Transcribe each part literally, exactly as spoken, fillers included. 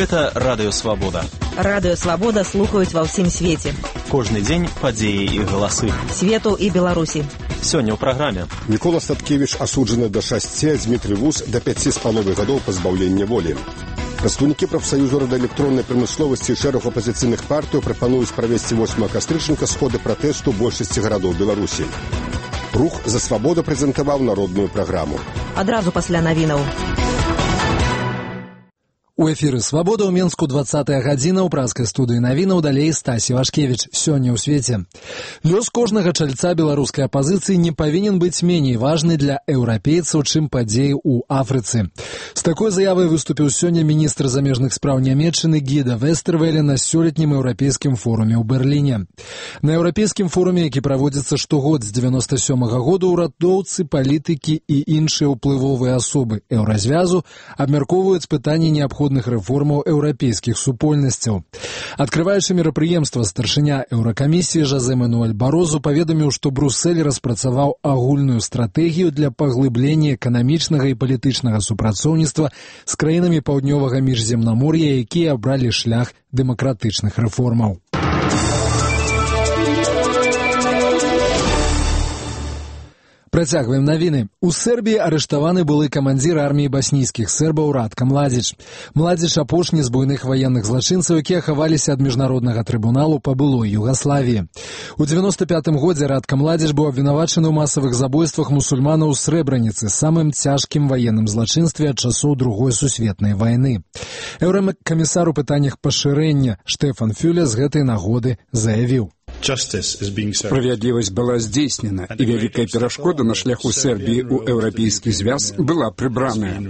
Гэта Радыё Свабода. Радыё Свабода слухаюць ва ўсім свеце. Кожны дзень падзеі і галасы. Свету і Беларусі. Сёння ў праграме. Мікола Статкевіч асуджаны да шасці, Дмітрый Вус да пяці з паловай гадоў пазбаўлення волі. Прадстаўнікі прафсаюзу радыёэлектроннай прамысловасці і шэраг апазіцыйных партыяў прапануюць правесці восьмага кастрычніка сходы пратэсту большасці гарадоў Беларусі. Рух за свабоду прэзентаваў народную праграму. Адразу пасля навінаў. У эфіры «Свабода» ў Менску двадцатая гадзіна ў праскай студыі навінаў, далей Стасі Вашкевіч. Сёння ў свеце. Лёс кожнага чальца беларускай апазіцыі не павінен быць меней важны для еўрапейцаў, чым падзеі ў Афрыцы. З такой заявай выступіў сёння міністр замежных спраў Нямецчыны Гіда Вестэрвэле на сёлетнім еўрапейскім форуме ў Берліне. На еўрапейскім форуме, які праводзіцца штогод з дзевяноста сёмага года, урадоўцы, палітыкі і іншыя ўплывовыя асобы еўразвязу абмяркоўваюць пытанні неабходнасці рэформаў еўрапейскіх супольнасцяў. Адкрываючы мерапрыемства, старшыня еўракамісіі Жозе Мануэль Барозу паведаміў, што Брюссель распрацаваў агульную стратэгію для паглыблення эканамічнага і палітычнага супрацоўніцтва з краінамі паўднёвага міжземнамор'я, якія абралі шлях дэмакратычных рэформаў. Працягваем навіны. У Сербіі арыштаваны былы камандзір арміі баснійскіх сербаў Ратка Младзіч. Младзіч апошні з буйных ваенных злачынцаў, якія хаваліся ад міжнароднага трыбуналу па былой Югаславіі. У дзевяноста пятым годзе Ратка Младзіч быў абвінавачаны ў масавых забойствах мусульманаў у Срэбраніцы, самым цяжкім ваенным злачынстве ад часоў Другой сусветнай вайны. Еўракамісар у пытаннях пашырэння Штефан Фюле з гэтай нагоды заявіў: Справядлівасць была здзейснена, і вялікая перашкода на шляху Сербіі ў еўрапейскі звяз была прыбраная.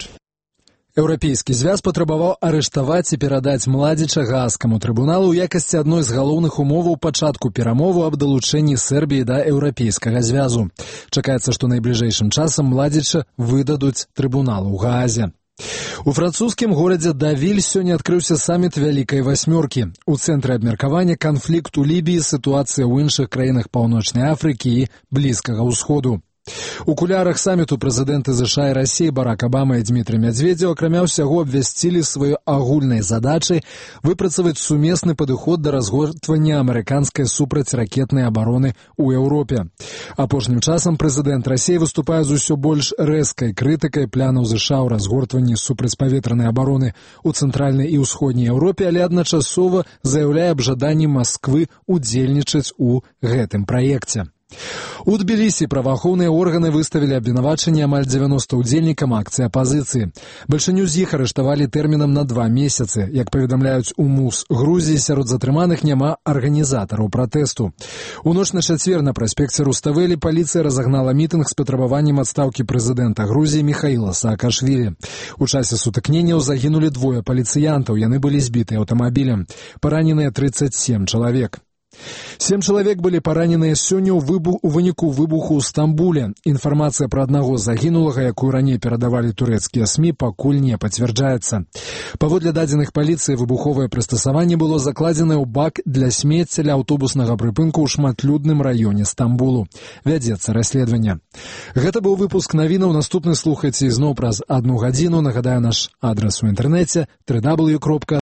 Еўрапейскі звяз патрабаваў арыштаваць і перадаць Младзіча Гаагскаму трыбуналу ў якасці адной з галоўных умоваў пачатку перамоваў аб далучэнні Сербіі да еўрапейскага звязу. Чакаецца, што найбліжэйшым часам Младзіча выдадуць трыбуналу ў Гаазе. У французскім горадзе Давіль сёння адкрыўся саміт Вялікай васьмёркі. У цэнтры абмеркавання канфлікт у Лібіі, сітуацыя ў іншых краінах Паўночнай Афрыкі і Блізкага ўсходу. У кулярах саміту прэзідэнты ЗША і Расіі Барак Абама і Дмітрый Мядзведзеў акрамя ўсяго абвясцілі сваёй агульнай задачай выпрацаваць сумесны падыход да разгортвання амерыканскай супрацьракетнай абароны ў Еўропе. Апошнім часам прэзідэнт Расіі выступае з усё больш рэзкай крытыкай планаў ЗША ў разгортванні супрацьпаветранай абароны ў цэнтральнай і ўсходняй Еўропе, але адначасова заяўляе аб жаданні Масквы удзельнічаць у гэтым праекце. У Тбілісі праваахоўныя органы выставілі абвінавачанне амаль дзевяноста удзельнікам акцыі апазіцыі. Бальшыню з іх арыштавалі тэрмінам на два месяцы. Як паведамляюць у МУС Грузіі, сярод затрыманых няма арганізатараў пратэсту. У ноч на чацвер на праспекце Руставелі паліцыя разагнала мітынг з патрабаваннем адстаўкі прэзідэнта Грузіі Міхаіла Саакашвілі. У часе сутыкненняў загінулі двое паліцыянтаў, яны былі збіты аўтамабілем. Параненыя трыццаць сем чалавек. Сем чалавек былі параненыя сёння ў выбух у выніку выбуху ў Стамбуле. Інфармацыя пра аднаго загінулага, якую раней перадавалі турэцкія СМІ, пакуль не пацвярджаецца. Паводле дадзеных паліцыі, выбуховае прыстасаванне было закладзенае ў бак для смецця ля аўтобуснага прыпынку ў шматлюдным раёне Стамбулу. Вядзецца расследаванне. Гэта быў выпуск навінаў. Наступны слухайце ізноў праз адну гадзіну. Нагадаю, наш адрас у інтэрнэце дабл ю дабл ю дабл ю кропка